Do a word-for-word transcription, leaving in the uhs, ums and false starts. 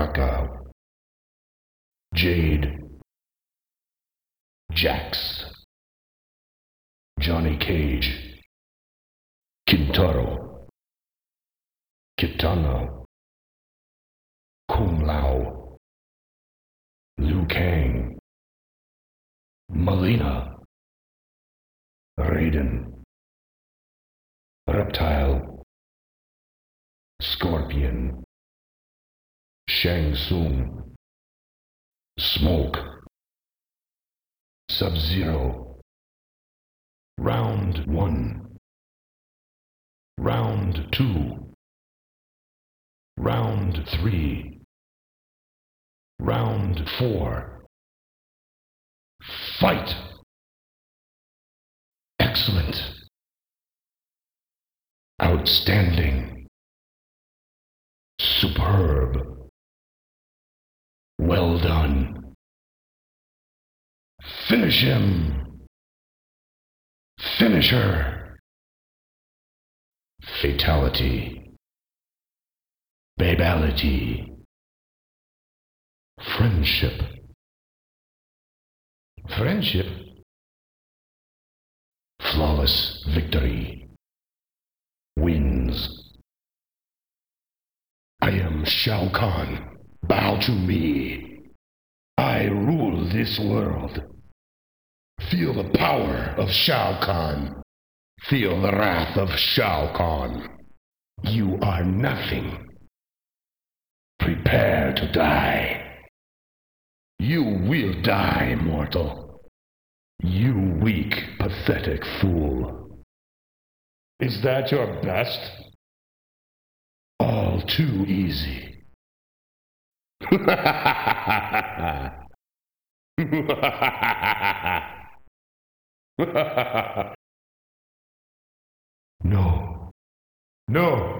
Baraka, Jade, Jax, Johnny Cage, Kintaro, Kitana, Kung Lao, Liu Kang, Melina, Raiden, Reptile, Scorpion, Shang Tsung, Smoke, Sub-Zero. Round one. Round two. Round three. Round four. Fight! Excellent. Outstanding. Superb. Well done. Finish him. Finish her. Fatality. Babality. Friendship. Friendship. Flawless victory. Wins. I am Shao Kahn. Bow to me. I rule this world. Feel the power of Shao Kahn. Feel the wrath of Shao Kahn. You are nothing. Prepare to die. You will die, mortal. You weak, pathetic fool. Is that your best? All too easy. No. No.